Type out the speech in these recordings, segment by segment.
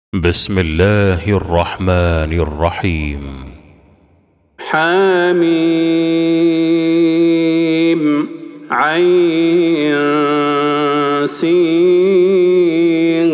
بسم الله الرحمن الرحيم. حميم عين سين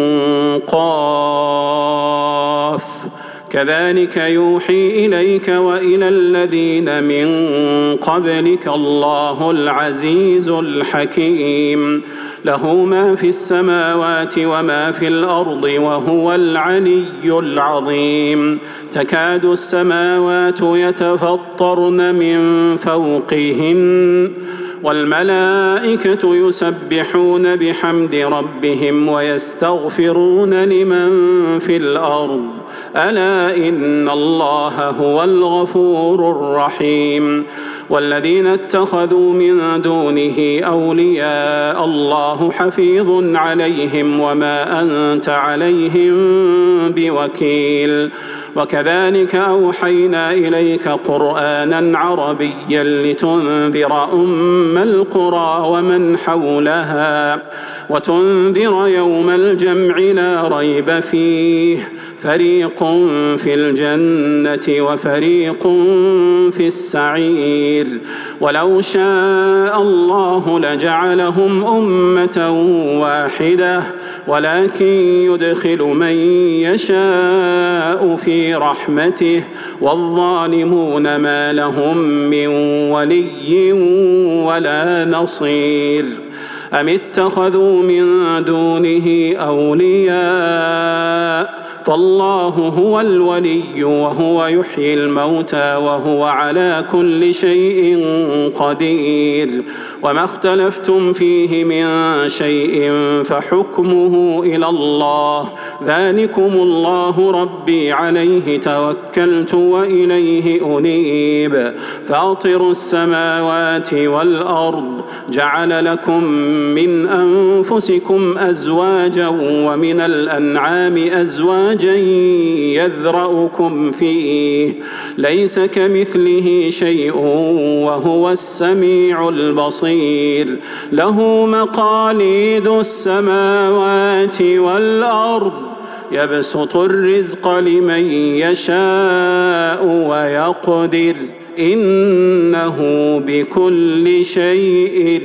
قاف كذلك يوحي إليك وإلى الذين من قبلك الله العزيز الحكيم له ما في السماوات وما في الأرض وهو العلي العظيم تكاد السماوات يتفطرن من فوقهن والملائكة يسبحون بحمد ربهم ويستغفرون لمن في الأرض ألا إن الله هو الغفور الرحيم والذين اتخذوا من دونه أولياء الله حفيظ عليهم وما أنت عليهم بوكيل وكذلك أوحينا إليك قرآنا عربيا لتنذر أم القرى ومن حولها وتنذر يوم الجمع لا ريب فيه فريق في الجنة وفريق في السعير ولو شاء الله لجعلهم أمة واحدة ولكن يدخل من يشاء في رحمته والظالمون ما لهم من ولي ولا نصير أم اتخذوا من دونه أولياء فالله هو الولي وهو يحيي الموتى وهو على كل شيء قدير وما اختلفتم فيه من شيء فحكمه إلى الله ذلكم الله ربي عليه توكلت وإليه أنيب فاطر السماوات والأرض جعل لكم من أنفسكم أزواجا ومن الأنعام أزواجا يذرأكم فيه ليس كمثله شيء وهو السميع البصير له مقاليد السماوات والأرض يبسط الرزق لمن يشاء ويقدر إنه بكل شيء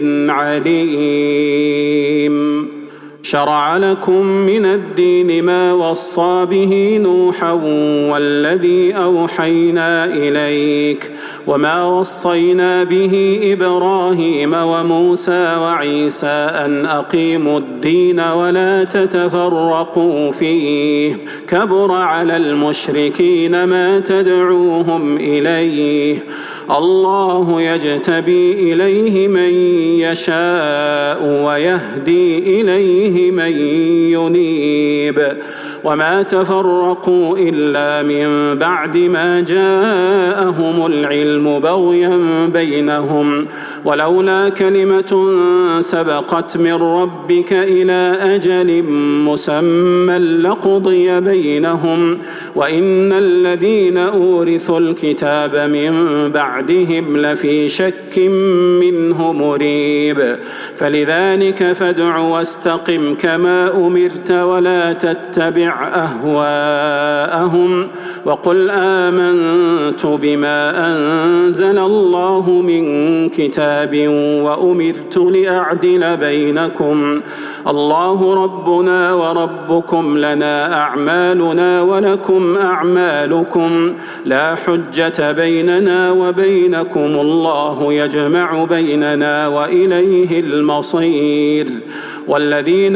عليم شرع لكم من الدين ما وصى به نوحا والذي أوحينا إليك وما وصينا به إبراهيم وموسى وعيسى أن أقيموا الدين ولا تتفرقوا فيه كبر على المشركين ما تدعوهم إليه الله يجتبي إليه من يشاء ويهدي إليه من ينيب وما تفرقوا إلا من بعد ما جاءهم العلم بغيا بينهم ولولا كلمة سبقت من ربك إلى أجل مسمى لقضي بينهم وإن الذين أورثوا الكتاب من بعدهم لفي شك منه مريب فلذلك فادع واستقم كما أمرت ولا تتبع أهواءهم وقل آمنت بما أنزل الله من كتاب وأمرت لأعدل بينكم الله ربنا وربكم لنا أعمالنا ولكم أعمالكم لا حجة بيننا وبينكم الله يجمع بيننا وإليه المصير والذين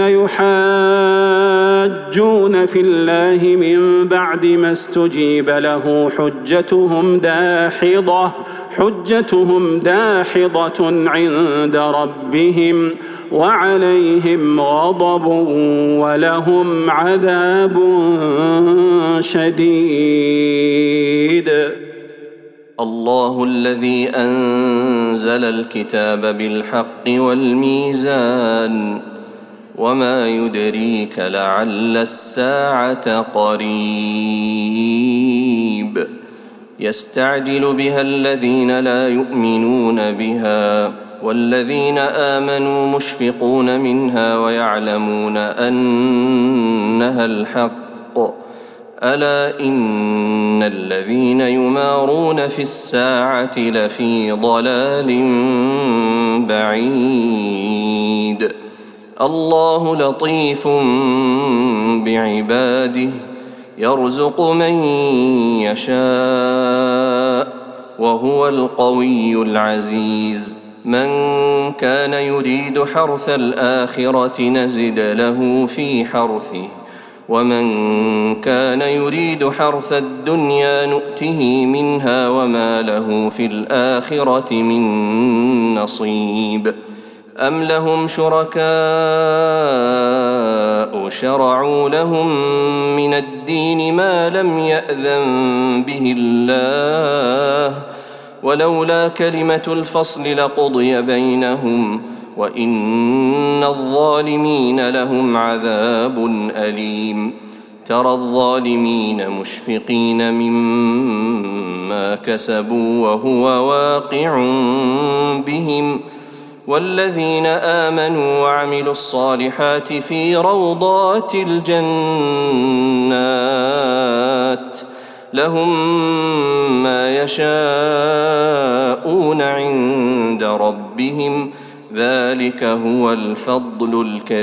يحاجون في الله من بعد ما استجيب له حجتهم داحضة عند ربهم وعليهم غضب ولهم عذاب شديد الله الذي أنزل الكتاب بالحق والميزان وما يدريك لعل الساعة قريب يستعجل بها الذين لا يؤمنون بها والذين آمنوا مشفقون منها ويعلمون أنها الحق ألا إن الذين يمارون في الساعة لفي ضلال بعيد الله لطيف بعباده يرزق من يشاء وهو القوي العزيز من كان يريد حرث الآخرة نزد له في حرثه ومن كان يريد حرث الدنيا نؤته منها وما له في الآخرة من نصيب أم لهم شركاء شرعوا لهم من الدين ما لم يأذن به الله ولولا كلمة الفصل لقضي بينهم وإن الظالمين لهم عذاب أليم ترى الظالمين مشفقين مما كسبوا وهو واقع بهم والذين آمنوا وعملوا الصالحات في روضات الجنات لهم ما يشاءون عند ربهم ذلك هو الفضل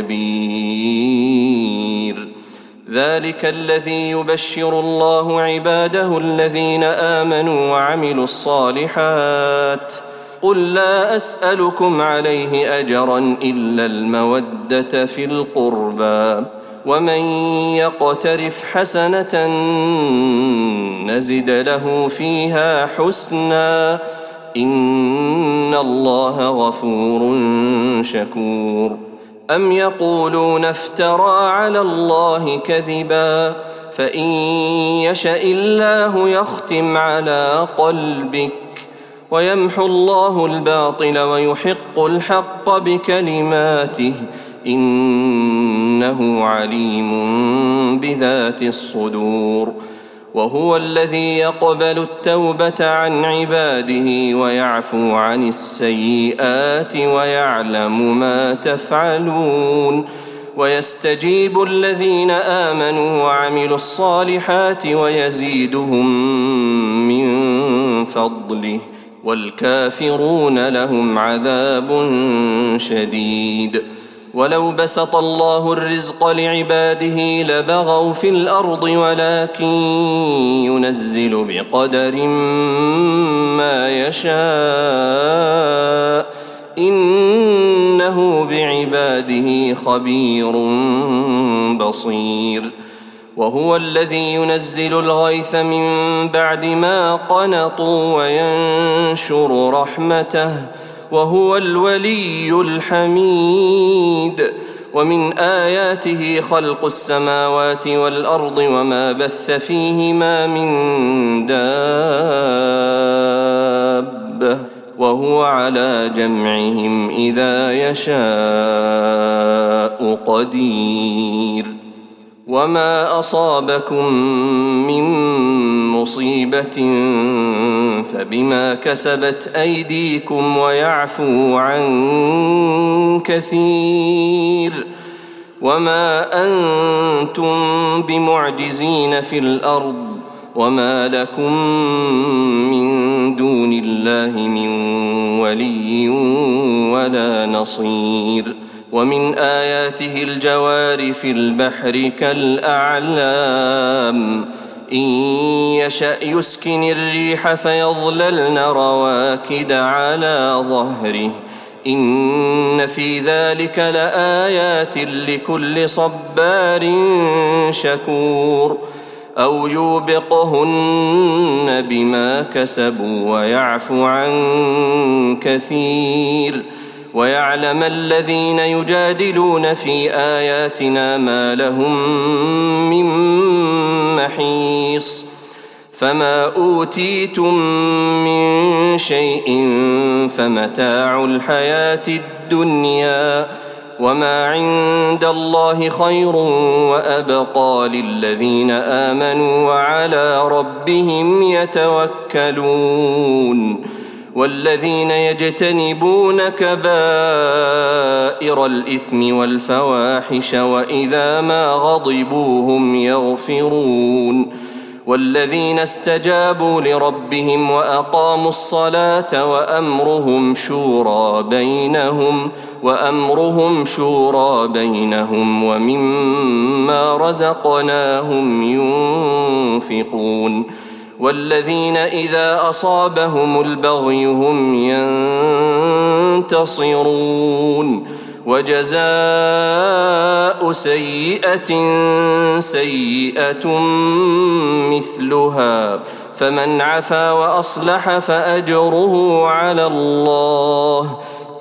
الكبير ذلك الذي يبشر الله عباده الذين آمنوا وعملوا الصالحات قل لا أسألكم عليه أجرا إلا المودة في القربى ومن يقترف حسنة نزد له فيها حسنا إن الله غفور شكور أم يقولون افترى على الله كذبا فإن يشأ الله يختم على قلبك ويمحو الله الباطل ويحق الحق بكلماته إنه عليم بذات الصدور وهو الذي يقبل التوبة عن عباده ويعفو عن السيئات ويعلم ما تفعلون ويستجيب الذين آمنوا وعملوا الصالحات ويزيدهم من فضله والكافرون لهم عذاب شديد ولو بسط الله الرزق لعباده لبغوا في الأرض ولكن ينزل بقدر ما يشاء إنه بعباده خبير بصير وهو الذي ينزل الغيث من بعد ما قنطوا وينشر رحمته وهو الولي الحميد ومن آياته خلق السماوات والأرض وما بث فيهما من دابة وهو على جمعهم إذا يشاء قدير وما أصابكم من مصيبة فبما كسبت أيديكم ويعفو عن كثير وما أنتم بمعجزين في الأرض وما لكم من دون الله من ولي ولا نصير ومن آياته الجوار في البحر كالأعلام إن يشأ يسكن الريح فيظللن رواكد على ظهره إن في ذلك لآيات لكل صبار شكور أو يوبقهن بما كسبوا ويعفو عن كثير ويعلم الذين يجادلون في آياتنا ما لهم من محيص فما أوتيتم من شيء فمتاع الحياة الدنيا وما عند الله خير وأبقى للذين آمنوا وعلى ربهم يتوكلون والذين يجتنبون كبائر الإثم والفواحش وإذا ما غضبوا هم يغفرون والذين استجابوا لربهم وأقاموا الصلاة وأمرهم شورى بينهم ومما رزقناهم ينفقون والذين إذا أصابهم البغي هم ينتصرون وجزاء سيئة سيئة مثلها فمن عفا وأصلح فأجره على الله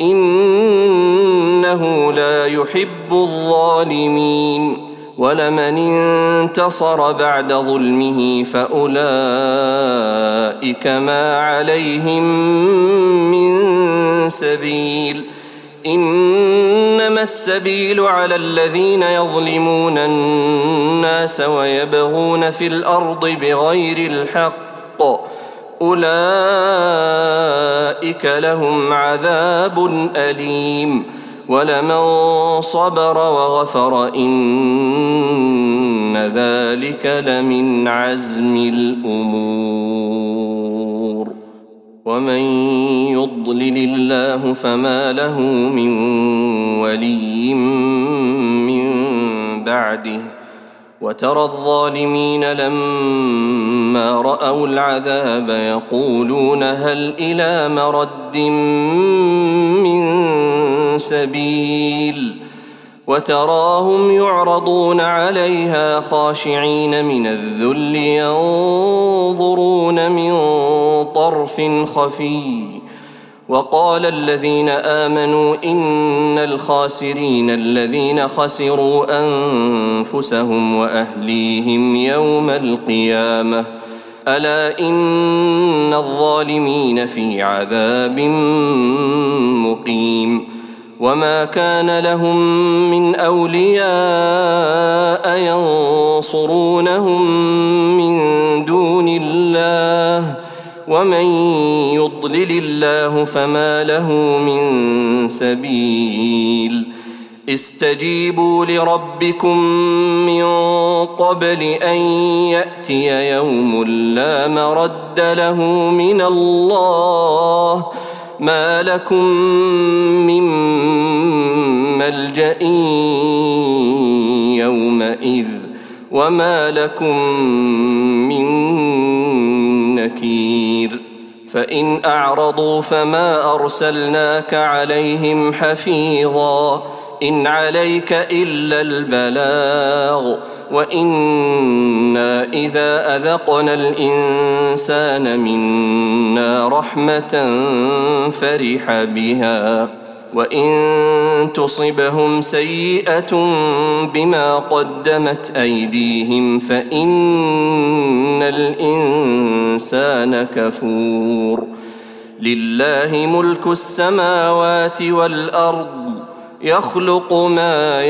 إنه لا يحب الظالمين ولمن انتصر بعد ظلمه فأولئك ما عليهم من سبيل إنما السبيل على الذين يظلمون الناس ويبغون في الأرض بغير الحق أولئك لهم عذاب أليم ولمن صبر وغفر إن ذلك لمن عزم الأمور ومن يضلل الله فما له من ولي من بعده وترى الظالمين لما رأوا العذاب يقولون هل إلى مرد من سبيل وتراهم يعرضون عليها خاشعين من الذل ينظرون من طرف خفي وقال الذين آمنوا إن الخاسرين الذين خسروا أنفسهم وأهليهم يوم القيامة ألا إن الظالمين في عذاب مقيم وما كان لهم من أولياء ينصرونهم من دون الله ومن يضلل الله فما له من سبيل استجيبوا لربكم من قبل أن يأتي يوم لا مرد له من الله ما لكم من ملجأ يومئذ وما لكم من نكير فإن أعرضوا فما أرسلناك عليهم حفيظا إن عليك إلا البلاغ وإنا إذا أذقنا الإنسان منا رحمة فرح بها وإن تصبهم سيئة بما قدمت أيديهم فإن الإنسان كفور لله ملك السماوات والأرض يخلق ما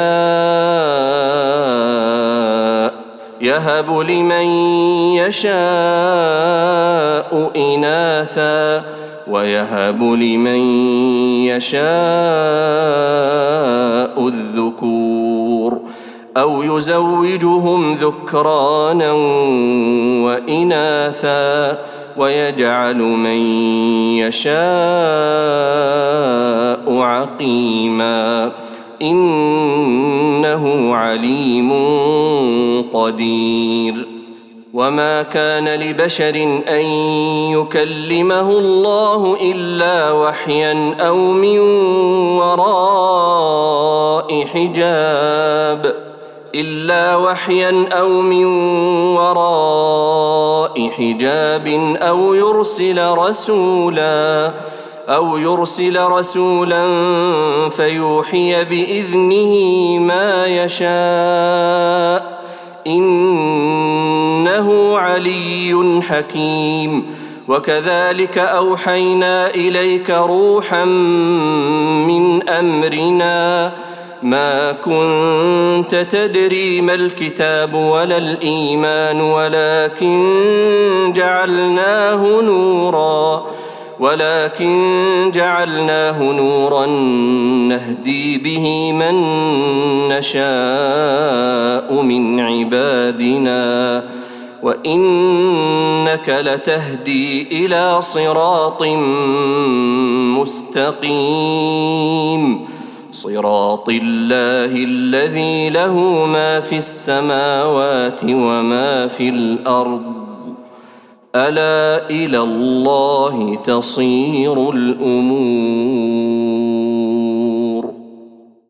يشاء يهب لمن يشاء إناثا ويهب لمن يشاء الذكور أو يزوجهم ذكرانا وإناثا ويجعل من يشاء عقيما إنه عليم قدير وما كان لبشر أن يكلمه الله إلا وحيا أو من وراء حجاب أو يرسل رسولا فيوحي بإذنه ما يشاء إنه علي حكيم وكذلك أوحينا إليك روحا من أمرنا ما كنت تدري ما الكتاب ولا الإيمان ولكن ولكن جعلناه نورا نهدي به من نشاء من عبادنا وإنك لتهدي إلى صراط مستقيم صراط الله الذي له ما في السماوات وما في الأرض ألا إلى الله تصير الأمور.